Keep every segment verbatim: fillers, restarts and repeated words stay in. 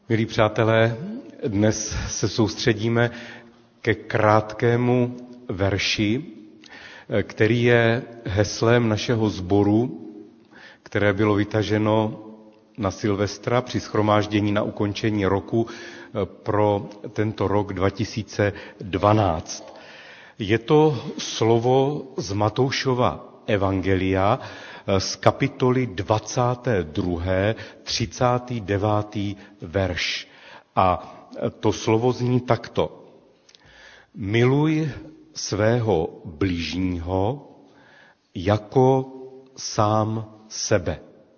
Milí přátelé, dnes se soustředíme ke krátkému verši, který je heslem našeho sboru, které bylo vytaženo na Silvestra při shromáždění na ukončení roku pro tento rok dva tisíce dvanáct. Je to slovo z Matoušova evangelia z kapitoly dvacáté druhé třicátý devátý verš. A to slovo zní takto. Miluj svého bližního jako sám sebe.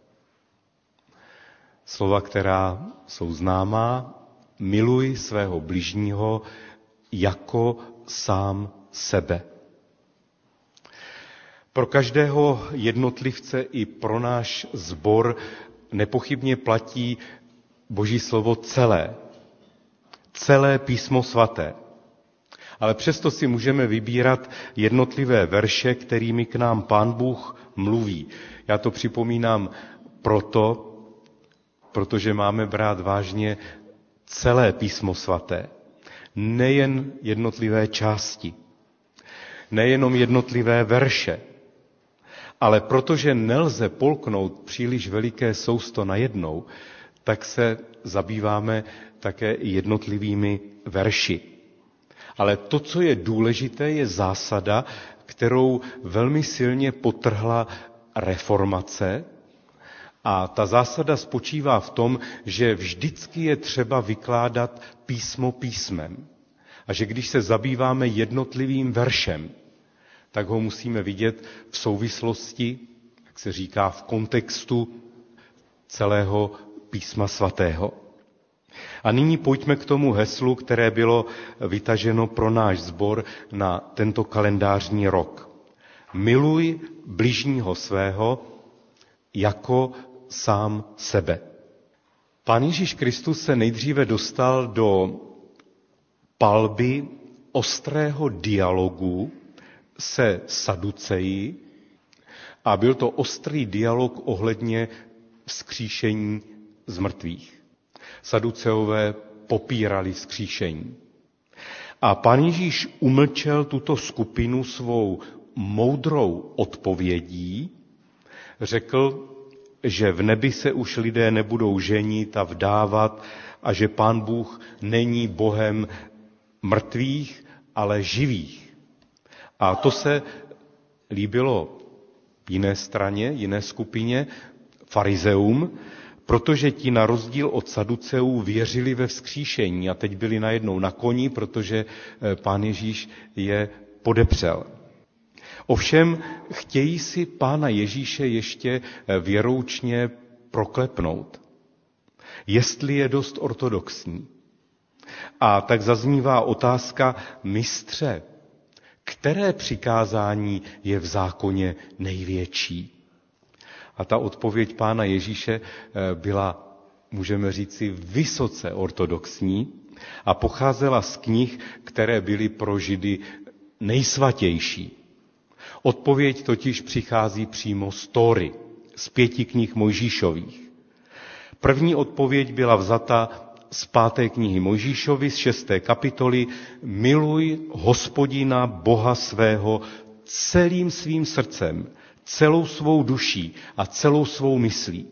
Slova, která jsou známá, miluj svého bližního jako sám sebe. Pro každého jednotlivce i pro náš sbor nepochybně platí Boží slovo celé. Celé písmo svaté. Ale přesto si můžeme vybírat jednotlivé verše, kterými k nám Pán Bůh mluví. Já to připomínám proto, protože máme brát vážně celé písmo svaté. Nejen jednotlivé části. Nejenom jednotlivé verše. Ale protože nelze polknout příliš veliké sousto najednou, tak se zabýváme také i jednotlivými verši. Ale to, co je důležité, je zásada, kterou velmi silně podtrhla reformace. A ta zásada spočívá v tom, že vždycky je třeba vykládat písmo písmem. A že když se zabýváme jednotlivým veršem, tak ho musíme vidět v souvislosti, jak se říká, v kontextu celého písma svatého. A nyní pojďme k tomu heslu, které bylo vytaženo pro náš sbor na tento kalendářní rok. Miluj bližního svého jako sám sebe. Pán Ježíš Kristus se nejdříve dostal do palby ostrého dialogu se Saduceji a byl to ostrý dialog ohledně vzkříšení z mrtvých. Saduceové popírali vzkříšení. A Pán Ježíš umlčel tuto skupinu svou moudrou odpovědí, řekl, že v nebi se už lidé nebudou ženit a vdávat a že Pán Bůh není Bohem mrtvých, ale živých. A to se líbilo jiné straně, jiné skupině, farizeům, protože ti na rozdíl od Saduceů věřili ve vzkříšení a teď byli najednou na koni, protože Pán Ježíš je podepřel. Ovšem chtějí si Pána Ježíše ještě věroučně proklepnout, jestli je dost ortodoxní. A tak zaznívá otázka, mistře, které přikázání je v zákoně největší? A ta odpověď Pána Ježíše byla, můžeme říci, vysoce ortodoxní a pocházela z knih, které byly pro Židy nejsvatější. Odpověď totiž přichází přímo z Tóry, z pěti knih Mojžíšových. První odpověď byla vzata z páté knihy Mojžíšovy, z šesté kapitoly. Miluj Hospodina Boha svého celým svým srdcem, celou svou duší a celou svou myslí.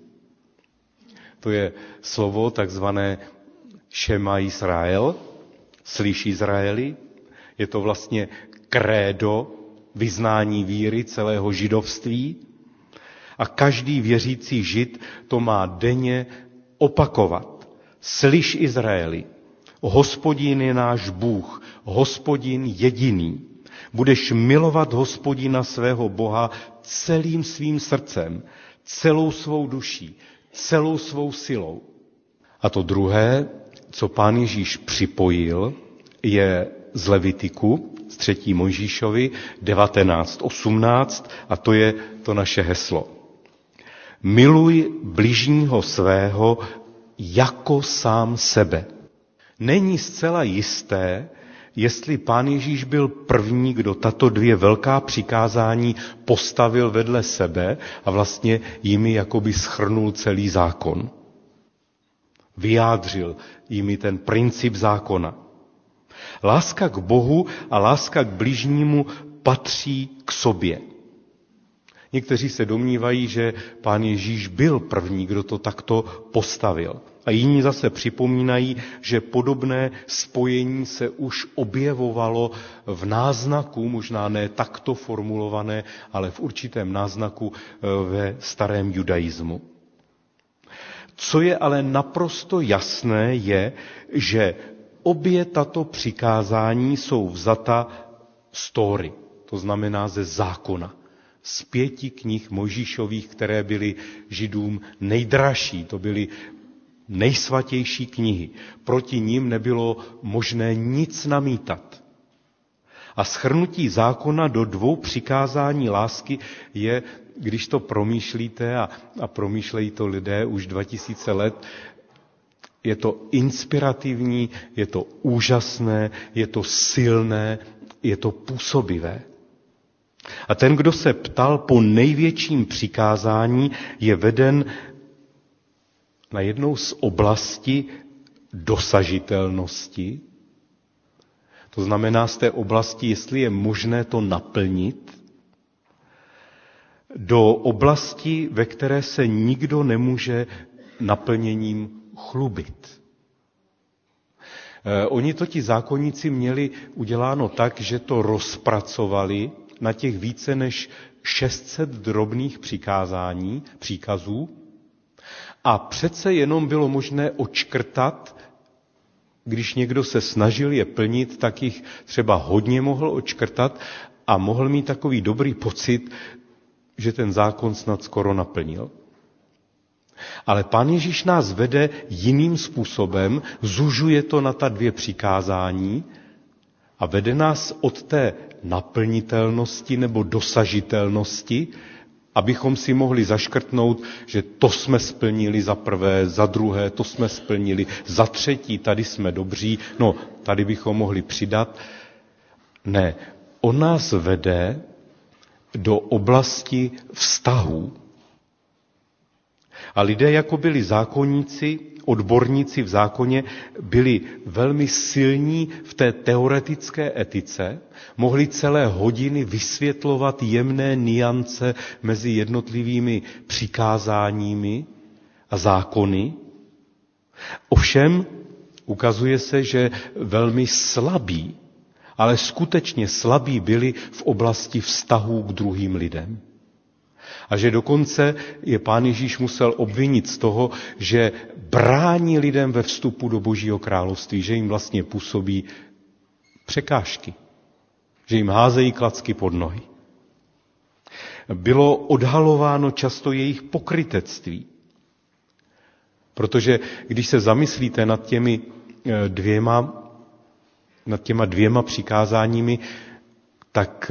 To je slovo takzvané Šema Israel, slyš Izraeli. Je to vlastně krédo, vyznání víry celého židovství. A každý věřící žid to má denně opakovat. Slyš Izraeli, Hospodin je náš Bůh, Hospodin jediný. Budeš milovat Hospodina svého Boha celým svým srdcem, celou svou duší, celou svou silou. A to druhé, co Pán Ježíš připojil, je z Levitiku, z třetí Mojžíšovi, devatenáct osmnáct, a to je to naše heslo. Miluj bližního svého jako sám sebe. Není zcela jisté, jestli Pán Ježíš byl první, kdo tato dvě velká přikázání postavil vedle sebe a vlastně jimi jakoby shrnul celý zákon. vyjádřil jimi ten princip zákona. Láska k Bohu a láska k bližnímu patří k sobě. Někteří se domnívají, že Pán Ježíš byl první, kdo to takto postavil. A jiní zase připomínají, že podobné spojení se už objevovalo v náznaku, možná ne takto formulované, ale v určitém náznaku ve starém judaismu. Co je ale naprosto jasné, je, že obě tato přikázání jsou vzata z Tóry, to znamená ze zákona. Z pěti knih Mojžíšových, které byly Židům nejdražší, to byly nejsvatější knihy. Proti nim nebylo možné nic namítat. A shrnutí zákona do dvou přikázání lásky je, když to promýšlíte, a, a promýšlejí to lidé už dva tisíce let, je to inspirativní, je to úžasné, je to silné, je to působivé. A ten, kdo se ptal po největším přikázání, je veden na jednou z oblasti dosažitelnosti. To znamená z té oblasti, jestli je možné to naplnit, do oblasti, ve které se nikdo nemůže naplněním chlubit. Oni to ti zákonníci měli uděláno tak, že to rozpracovali na těch více než šest set drobných přikázání, příkazů, a přece jenom bylo možné odškrtat, když někdo se snažil je plnit, tak jich třeba hodně mohl odškrtat a mohl mít takový dobrý pocit, že ten zákon snad skoro naplnil. Ale Pán Ježíš nás vede jiným způsobem, zužuje to na ta dvě přikázání a vede nás od té naplnitelnosti nebo dosažitelnosti, abychom si mohli zaškrtnout, že to jsme splnili za prvé, za druhé, to jsme splnili, za třetí, tady jsme dobří, no tady bychom mohli přidat. Ne, on nás vede do oblasti vztahů. A lidé, jako byli zákonníci, odborníci v zákoně, byli velmi silní v té teoretické etice, mohli celé hodiny vysvětlovat jemné nuance mezi jednotlivými přikázáními a zákony. Ovšem ukazuje se, že velmi slabí, ale skutečně slabí byli v oblasti vztahů k druhým lidem. A že dokonce je Pán Ježíš musel obvinit z toho, že brání lidem ve vstupu do Božího království, že jim vlastně působí překážky, že jim házejí klacky pod nohy. Bylo odhalováno často jejich pokrytectví, protože když se zamyslíte nad těmi dvěma, nad těma dvěma přikázáními, tak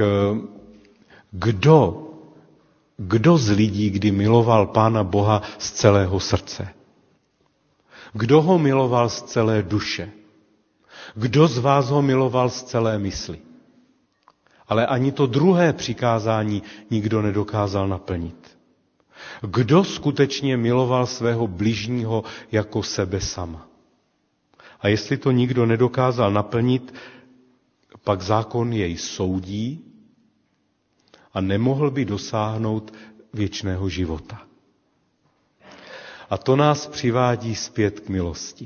kdo Kdo z lidí kdy miloval Pána Boha z celého srdce? Kdo ho miloval z celé duše? Kdo z vás ho miloval z celé mysli? Ale ani to druhé přikázání nikdo nedokázal naplnit. Kdo skutečně miloval svého bližního jako sebe sama? A jestli to nikdo nedokázal naplnit, pak zákon jej soudí a nemohl by dosáhnout věčného života. A to nás přivádí zpět k milosti.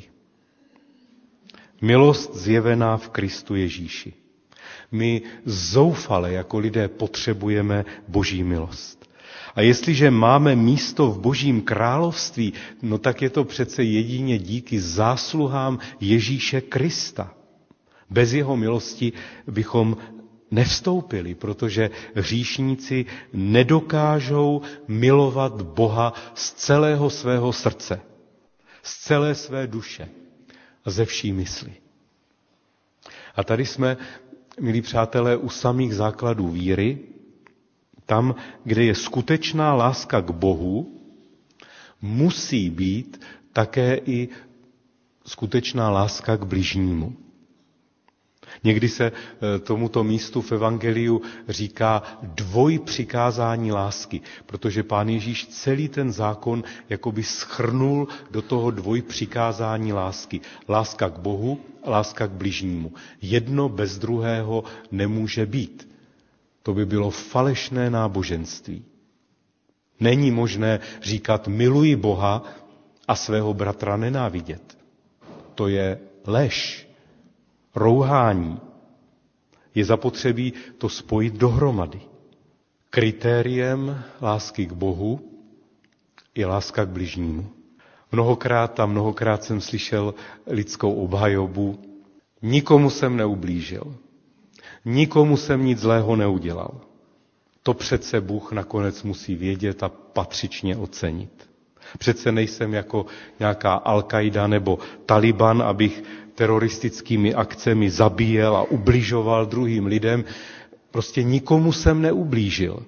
Milost zjevená v Kristu Ježíši. My zoufale jako lidé potřebujeme Boží milost. A jestliže máme místo v Božím království, no tak je to přece jedině díky zásluhám Ježíše Krista. Bez jeho milosti bychom nevstoupili, protože hříšníci nedokážou milovat Boha z celého svého srdce, z celé své duše a ze vší mysli. A tady jsme, milí přátelé, u samých základů víry, tam, kde je skutečná láska k Bohu, musí být také i skutečná láska k bližnímu. Někdy se tomuto místu v evangeliu říká dvojpřikázání lásky, protože Pán Ježíš celý ten zákon jakoby shrnul do toho dvojpřikázání lásky. Láska k Bohu, láska k bližnímu. Jedno bez druhého nemůže být. To by bylo falešné náboženství. Není možné říkat miluji Boha a svého bratra nenávidět. To je lež. Rouhání. Je zapotřebí to spojit dohromady. Kritériem lásky k Bohu je láska k bližnímu. Mnohokrát a mnohokrát jsem slyšel lidskou obhajobu. Nikomu jsem neublížil. Nikomu jsem nic zlého neudělal. To přece Bůh nakonec musí vědět a patřičně ocenit. Přece nejsem jako nějaká Al-Qaida nebo Taliban, abych teroristickými akcemi zabíjel a ubližoval druhým lidem. Prostě nikomu jsem neublížil.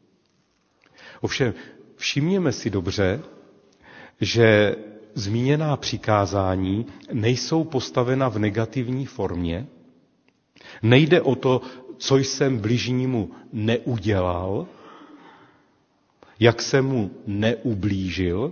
Ovšem, všimněme si dobře, že zmíněná přikázání nejsou postavena v negativní formě. Nejde o to, co jsem bližnímu neudělal, jak jsem mu neublížil,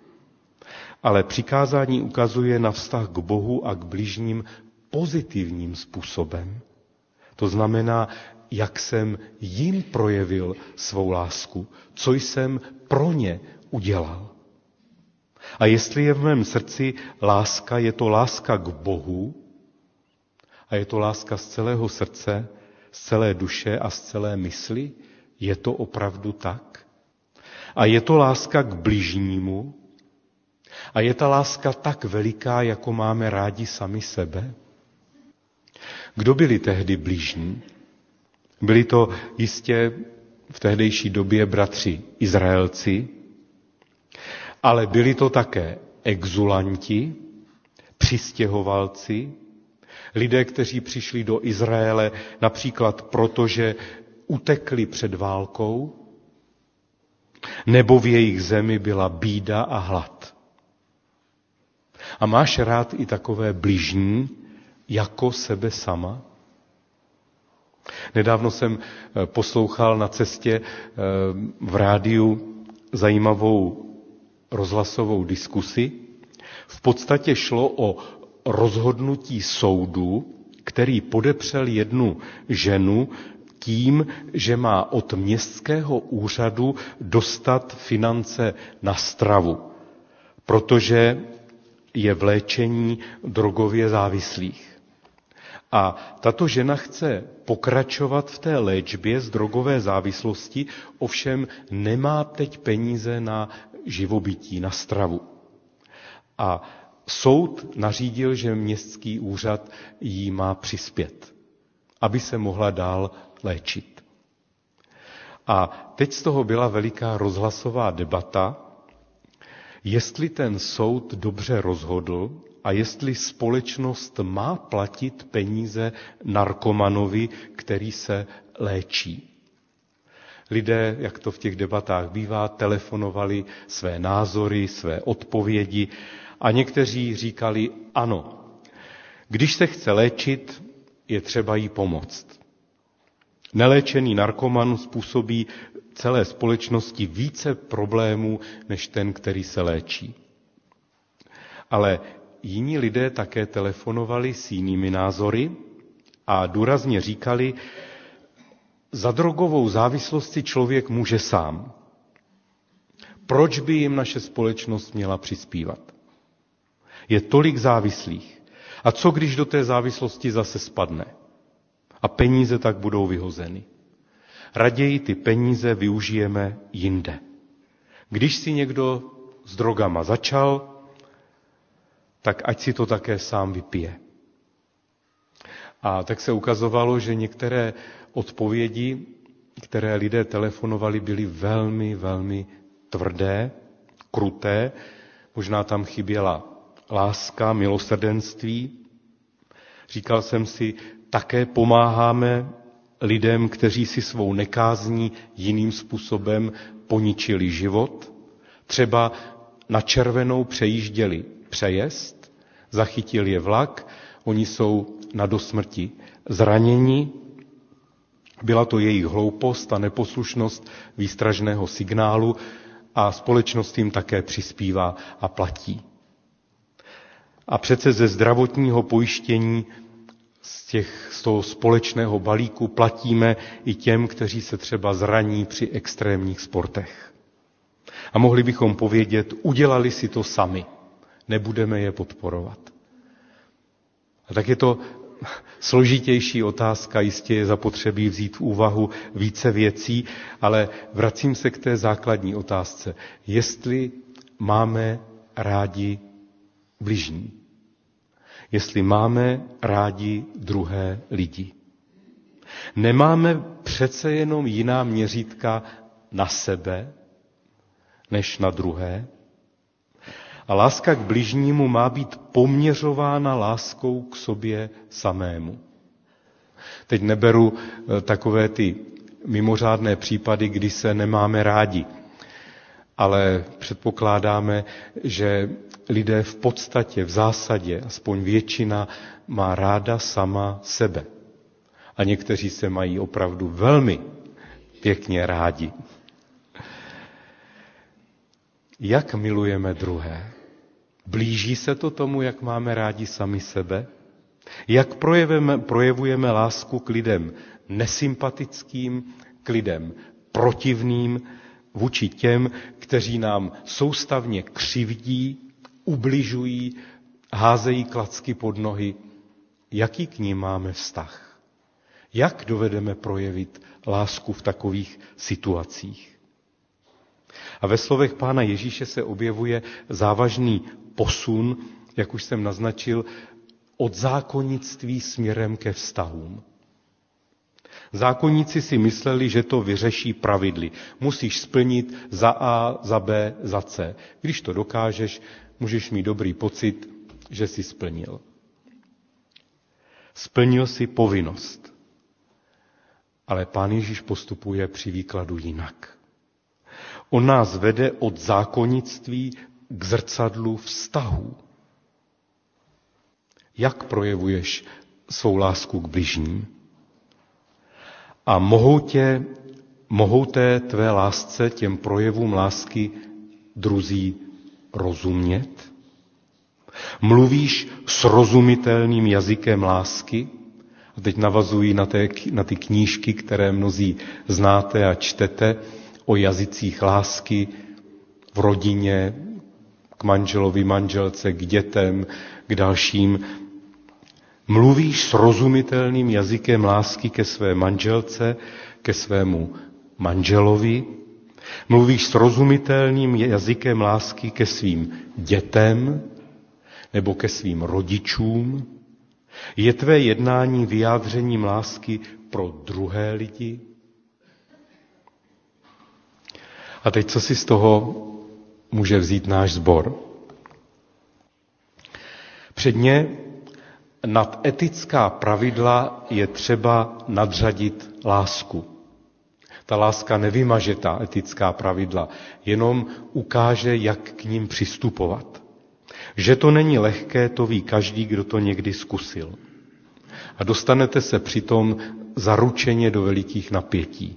ale přikázání ukazuje na vztah k Bohu a k bližním pozitivním způsobem. To znamená, jak jsem jim projevil svou lásku, co jsem pro ně udělal. A jestli je v mém srdci láska, je to láska k Bohu a je to láska z celého srdce, z celé duše a z celé mysli, je to opravdu tak? A je to láska k bližnímu, a je ta láska tak veliká, jako máme rádi sami sebe? Kdo byli tehdy bližní? Byli to jistě v tehdejší době bratři Izraelci, ale byli to také exulanti, přistěhovalci, lidé, kteří přišli do Izraele například proto, že utekli před válkou, nebo v jejich zemi byla bída a hlad. A máš rád i takové bližní, jako sebe sama? Nedávno jsem poslouchal na cestě v rádiu zajímavou rozhlasovou diskusi. V podstatě šlo o rozhodnutí soudu, který podepřel jednu ženu tím, že má od městského úřadu dostat finance na stravu, protože je v léčení drogově závislých. A tato žena chce pokračovat v té léčbě z drogové závislosti, ovšem nemá teď peníze na živobytí, na stravu. A soud nařídil, že městský úřad jí má přispět, aby se mohla dál léčit. A teď z toho byla veliká rozhlasová debata, jestli ten soud dobře rozhodl a jestli společnost má platit peníze narkomanovi, který se léčí. Lidé, jak to v těch debatách bývá, telefonovali své názory, své odpovědi a někteří říkali ano. Když se chce léčit, je třeba jí pomoct. Neléčený narkoman způsobí celé společnosti více problémů, než ten, který se léčí. Ale jiní lidé také telefonovali s jinými názory a důrazně říkali, za drogovou závislost si člověk může sám. Proč by jim naše společnost měla přispívat? Je tolik závislých. A co když do té závislosti zase spadne? A peníze tak budou vyhozeny. Raději ty peníze využijeme jinde. Když si někdo s drogama začal, tak ať si to také sám vypije. A tak se ukazovalo, že některé odpovědi, které lidé telefonovali, byly velmi, velmi tvrdé, kruté. Možná tam chyběla láska, milosrdenství. Říkal jsem si, také pomáháme lidem, kteří si svou nekázní jiným způsobem poničili život. Třeba na červenou přejížděli přejezd, zachytil je vlak, oni jsou na dosmrti zraněni. Byla to jejich hloupost a neposlušnost výstražného signálu a společnost jim také přispívá a platí. A přece ze zdravotního pojištění z, těch, z toho společného balíku platíme i těm, kteří se třeba zraní při extrémních sportech. A mohli bychom povědět, udělali si to sami, nebudeme je podporovat. A tak je to složitější otázka, jistě je zapotřebí vzít v úvahu více věcí, ale vracím se k té základní otázce. Jestli máme rádi bližní. Jestli máme rádi druhé lidi. Nemáme přece jenom jiná měřítka na sebe, než na druhé. A láska k bližnímu má být poměřována láskou k sobě samému. Teď neberu takové ty mimořádné případy, kdy se nemáme rádi, ale předpokládáme, že lidé v podstatě, v zásadě, aspoň většina, má ráda sama sebe. A někteří se mají opravdu velmi pěkně rádi. Jak milujeme druhé? Blíží se to tomu, jak máme rádi sami sebe? Jak projevujeme, projevujeme lásku k lidem nesympatickým, k lidem protivným, vůči těm, kteří nám soustavně křivdí, ubližují, házejí klacky pod nohy? Jaký k nim máme vztah? Jak dovedeme projevit lásku v takových situacích? A ve slovech Pána Ježíše se objevuje závažný posun, jak už jsem naznačil, od zákonnictví směrem ke vztahům. Zákonníci si mysleli, že to vyřeší pravidly. Musíš splnit za A, za B, za C. Když to dokážeš, můžeš mít dobrý pocit, že jsi splnil. Splnil si povinnost. Ale Pán Ježíš postupuje při výkladu jinak. On nás vede od zákonnictví k zrcadlu vztahů. Jak projevuješ svou lásku k bližním? A mohou, tě, mohou té tvé lásce, těm projevům lásky druzí rozumět? Mluvíš srozumitelným jazykem lásky? A teď navazují na, té, na ty knížky, které mnozí znáte a čtete, o jazycích lásky v rodině, k manželovi, manželce, k dětem, k dalším. Mluvíš srozumitelným jazykem lásky ke své manželce, ke svému manželovi. Mluvíš srozumitelným jazykem lásky ke svým dětem nebo ke svým rodičům. Je tvé jednání vyjádřením lásky pro druhé lidi? A teď, co si z toho může vzít náš sbor? Předně nad etická pravidla je třeba nadřadit lásku. Ta láska nevymaže ta etická pravidla, jenom ukáže, jak k ním přistupovat. Že to není lehké, to ví každý, kdo to někdy zkusil. A dostanete se přitom zaručeně do velikých napětí.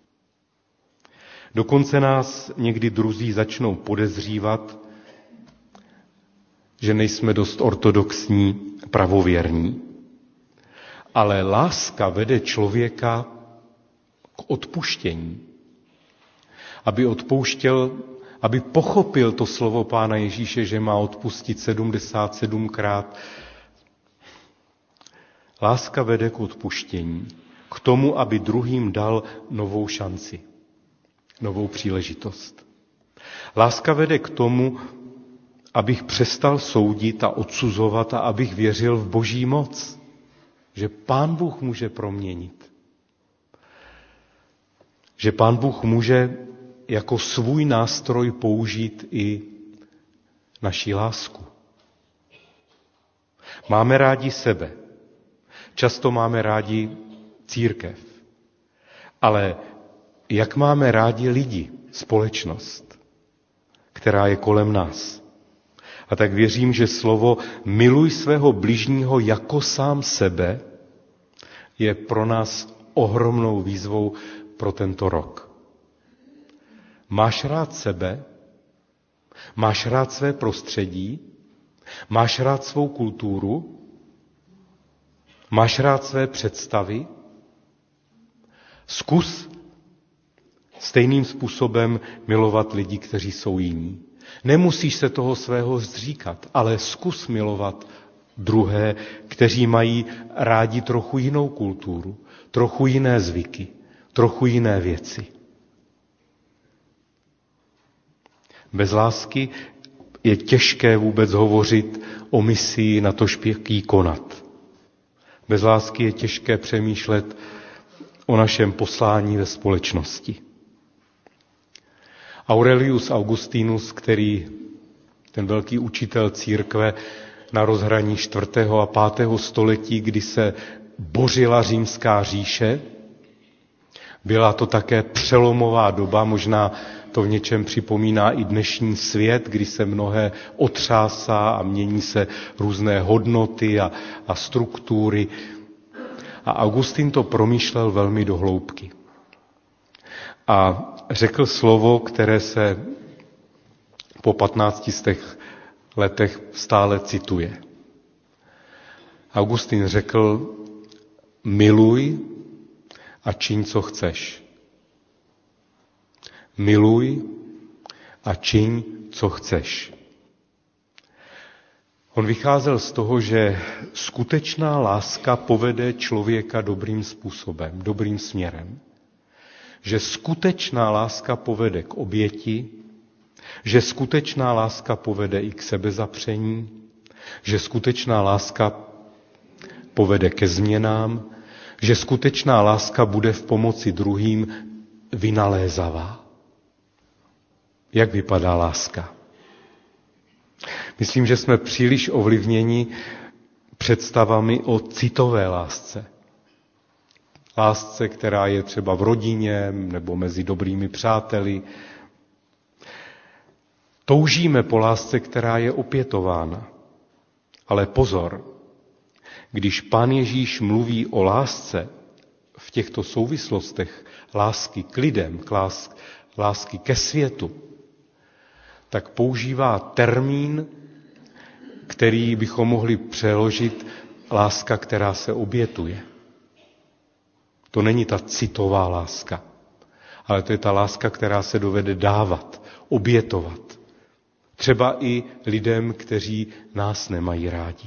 Dokonce nás někdy druzí začnou podezřívat, že nejsme dost ortodoxní, pravověrní. Ale láska vede člověka k odpuštění. Aby odpouštěl, aby pochopil to slovo Pána Ježíše, že má odpustit sedmdesát sedmkrát. Láska vede k odpuštění, k tomu, aby druhým dal novou šanci, novou příležitost. Láska vede k tomu, abych přestal soudit a odsuzovat a abych věřil v Boží moc, že Pán Bůh může proměnit. Že Pán Bůh může jako svůj nástroj použít i naši lásku. Máme rádi sebe. Často máme rádi církev. Ale jak máme rádi lidi, společnost, která je kolem nás? A tak věřím, že slovo miluj svého bližního jako sám sebe je pro nás ohromnou výzvou pro tento rok. Máš rád sebe? Máš rád své prostředí? Máš rád svou kulturu? Máš rád své představy? Zkus stejným způsobem milovat lidi, kteří jsou jiní. Nemusíš se toho svého zříkat, ale zkus milovat druhé, kteří mají rádi trochu jinou kulturu, trochu jiné zvyky, trochu jiné věci. Bez lásky je těžké vůbec hovořit o misii, natož ji konat. Bez lásky je těžké přemýšlet o našem poslání ve společnosti. Aurelius Augustinus, který ten velký učitel církve na rozhraní čtvrtého a pátého století, kdy se bořila římská říše, byla to také přelomová doba, možná to v něčem připomíná i dnešní svět, kdy se mnohé otřásá a mění se různé hodnoty a, a struktury. A Augustin to promýšlel velmi do hloubky. A řekl slovo, které se po patnácti stech letech stále cituje. Augustin řekl, miluj a čiň, co chceš. Miluj a čiň, co chceš. On vycházel z toho, že skutečná láska povede člověka dobrým způsobem, dobrým směrem. Že skutečná láska povede k oběti, že skutečná láska povede i k sebezapření, že skutečná láska povede ke změnám, že skutečná láska bude v pomoci druhým vynalézavá. Jak vypadá láska? Myslím, že jsme příliš ovlivněni představami o citové lásce. Lásce, která je třeba v rodině nebo mezi dobrými přáteli. Toužíme po lásce, která je opětována. Ale pozor, když Pán Ježíš mluví o lásce v těchto souvislostech, lásky k lidem, lásky ke světu, tak používá termín, který bychom mohli přeložit láska, která se obětuje. To není ta citová láska, ale to je ta láska, která se dovede dávat, obětovat. Třeba i lidem, kteří nás nemají rádi.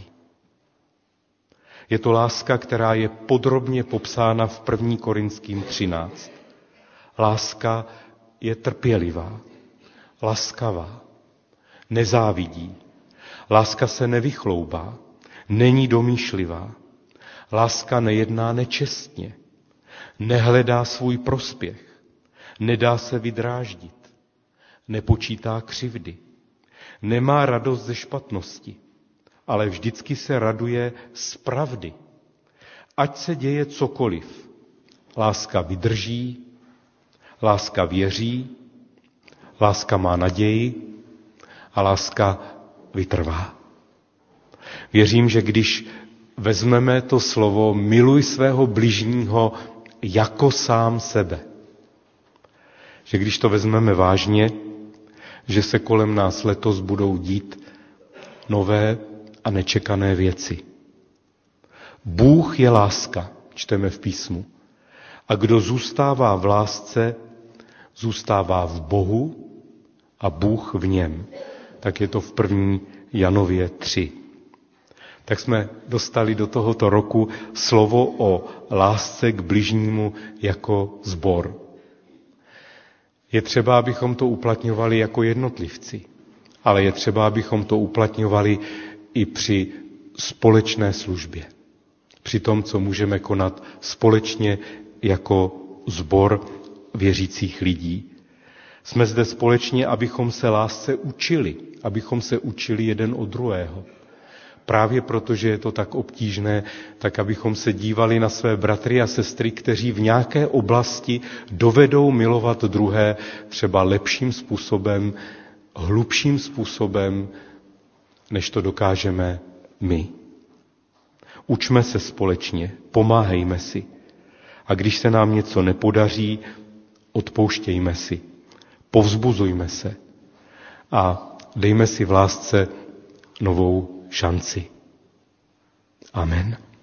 Je to láska, která je podrobně popsána v první Korinským třináct. Láska je trpělivá, laskavá, nezávidí. Láska se nevychloubá, není domýšlivá. Láska nejedná nečestně, nehledá svůj prospěch, nedá se vydráždit, nepočítá křivdy, nemá radost ze špatnosti, ale vždycky se raduje z pravdy. Ať se děje cokoliv, láska vydrží, láska věří, láska má naději a láska vytrvá. Věřím, že když vezmeme to slovo miluj svého bližního jako sám sebe, že když to vezmeme vážně, že se kolem nás letos budou dít nové a nečekané věci. Bůh je láska, čteme v písmu. A kdo zůstává v lásce, zůstává v Bohu a Bůh v něm. Tak je to v první Janově tři. Tak jsme dostali do tohoto roku slovo o lásce k bližnímu jako sbor. Je třeba, abychom to uplatňovali jako jednotlivci, ale je třeba, abychom to uplatňovali i při společné službě. Při tom, co můžeme konat společně jako sbor věřících lidí. Jsme zde společně, abychom se lásce učili, abychom se učili jeden od druhého. Právě proto, že je to tak obtížné, tak abychom se dívali na své bratry a sestry, kteří v nějaké oblasti dovedou milovat druhé třeba lepším způsobem, hlubším způsobem, než to dokážeme my. Učme se společně, pomáhejme si. A když se nám něco nepodaří, odpouštějme si, povzbuzujme se a dejme si v lásce novou šanci. Amen.